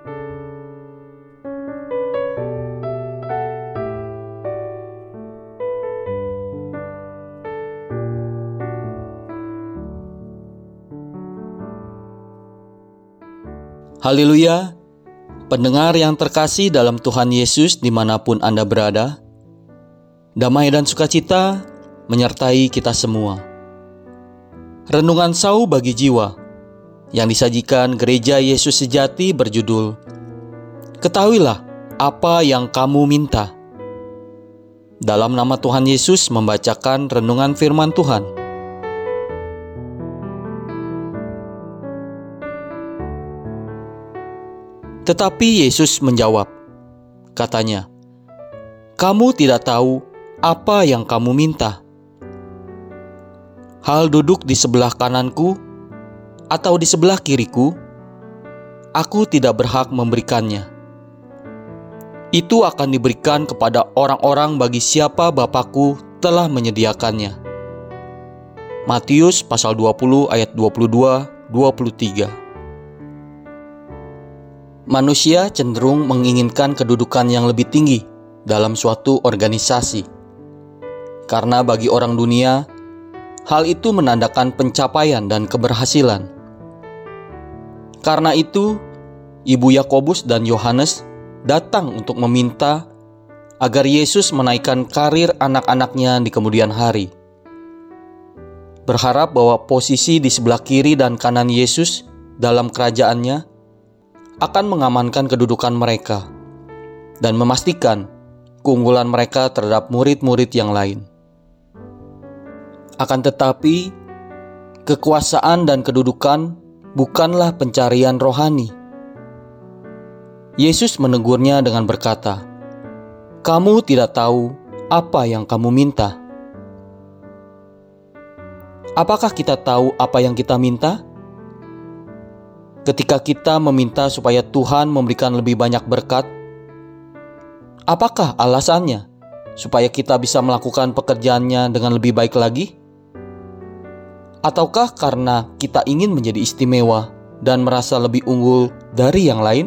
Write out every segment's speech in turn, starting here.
Haleluya, pendengar yang terkasih dalam Tuhan Yesus dimanapun Anda berada, damai dan sukacita menyertai kita semua. Renungan Sau bagi Jiwa yang disajikan Gereja Yesus Sejati berjudul Ketahuilah apa yang kamu minta. Dalam nama Tuhan Yesus membacakan renungan firman Tuhan. Tetapi Yesus menjawab, katanya, "Kamu tidak tahu apa yang kamu minta. Hal duduk di sebelah kananku atau di sebelah kiriku, aku tidak berhak memberikannya. Itu akan diberikan kepada orang-orang bagi siapa Bapakku telah menyediakannya." Matius pasal 20 ayat 22-23. Manusia cenderung menginginkan kedudukan yang lebih tinggi dalam suatu organisasi. Karena bagi orang dunia, hal itu menandakan pencapaian dan keberhasilan. Karena itu, Ibu Yakobus dan Yohanes datang untuk meminta agar Yesus menaikkan karir anak-anaknya di kemudian hari. Berharap bahwa posisi di sebelah kiri dan kanan Yesus dalam kerajaannya akan mengamankan kedudukan mereka dan memastikan keunggulan mereka terhadap murid-murid yang lain. Akan tetapi, kekuasaan dan kedudukan bukanlah pencarian rohani. Yesus menegurnya dengan berkata, "Kamu tidak tahu apa yang kamu minta." Apakah kita tahu apa yang kita minta? Ketika kita meminta supaya Tuhan memberikan lebih banyak berkat, apakah alasannya? Supaya kita bisa melakukan pekerjaannya dengan lebih baik lagi? Ataukah karena kita ingin menjadi istimewa dan merasa lebih unggul dari yang lain?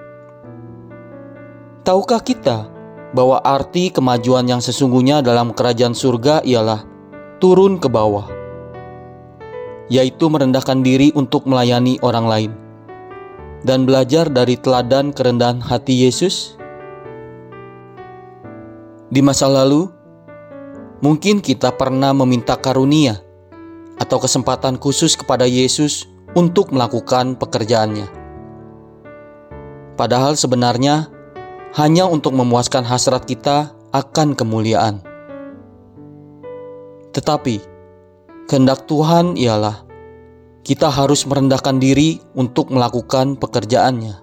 Tahukah kita bahwa arti kemajuan yang sesungguhnya dalam kerajaan surga ialah turun ke bawah, yaitu merendahkan diri untuk melayani orang lain dan belajar dari teladan kerendahan hati Yesus? Di masa lalu, mungkin kita pernah meminta karunia atau kesempatan khusus kepada Yesus untuk melakukan pekerjaannya. Padahal sebenarnya hanya untuk memuaskan hasrat kita akan kemuliaan. Tetapi, kehendak Tuhan ialah kita harus merendahkan diri untuk melakukan pekerjaannya.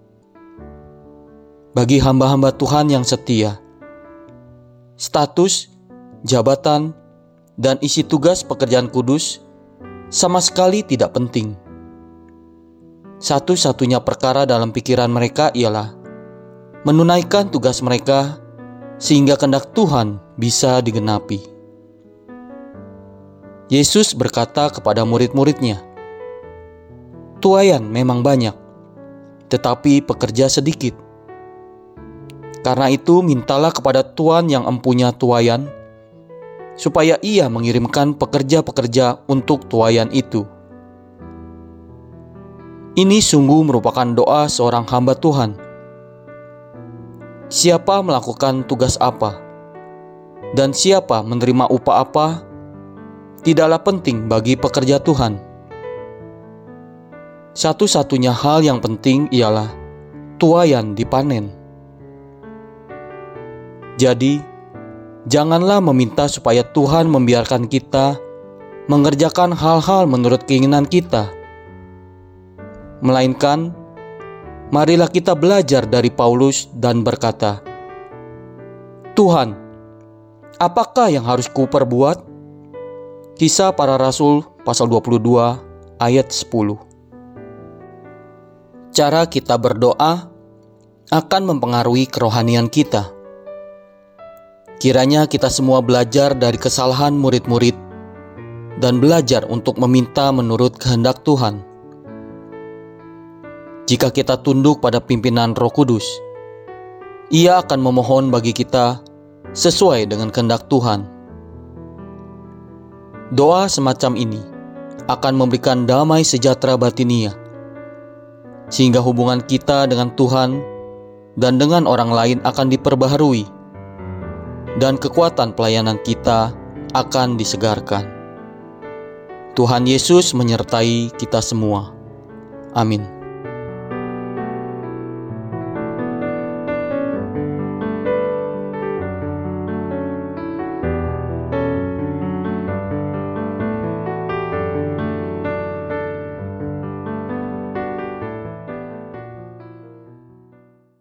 Bagi hamba-hamba Tuhan yang setia, status, jabatan, dan isi tugas pekerjaan kudus sama sekali tidak penting. Satu-satunya perkara dalam pikiran mereka ialah menunaikan tugas mereka sehingga kehendak Tuhan bisa digenapi. Yesus berkata kepada murid-muridnya, "Tuaian memang banyak, tetapi pekerja sedikit. Karena itu mintalah kepada Tuhan yang empunya tuaian, supaya Ia mengirimkan pekerja-pekerja untuk tuaian itu." Ini sungguh merupakan doa seorang hamba Tuhan. Siapa melakukan tugas apa, dan siapa menerima upah apa, tidaklah penting bagi pekerja Tuhan. Satu-satunya hal yang penting ialah tuaian dipanen. Jadi, janganlah meminta supaya Tuhan membiarkan kita mengerjakan hal-hal menurut keinginan kita. Melainkan, marilah kita belajar dari Paulus dan berkata, "Tuhan, apakah yang harus kuperbuat?" Kisah Para Rasul pasal 22 ayat 10. Cara kita berdoa akan mempengaruhi kerohanian kita. Kiranya kita semua belajar dari kesalahan murid-murid dan belajar untuk meminta menurut kehendak Tuhan. Jika kita tunduk pada pimpinan Roh Kudus, Ia akan memohon bagi kita sesuai dengan kehendak Tuhan. Doa semacam ini akan memberikan damai sejahtera batinia, sehingga hubungan kita dengan Tuhan dan dengan orang lain akan diperbaharui, dan kekuatan pelayanan kita akan disegarkan. Tuhan Yesus menyertai kita semua. Amin.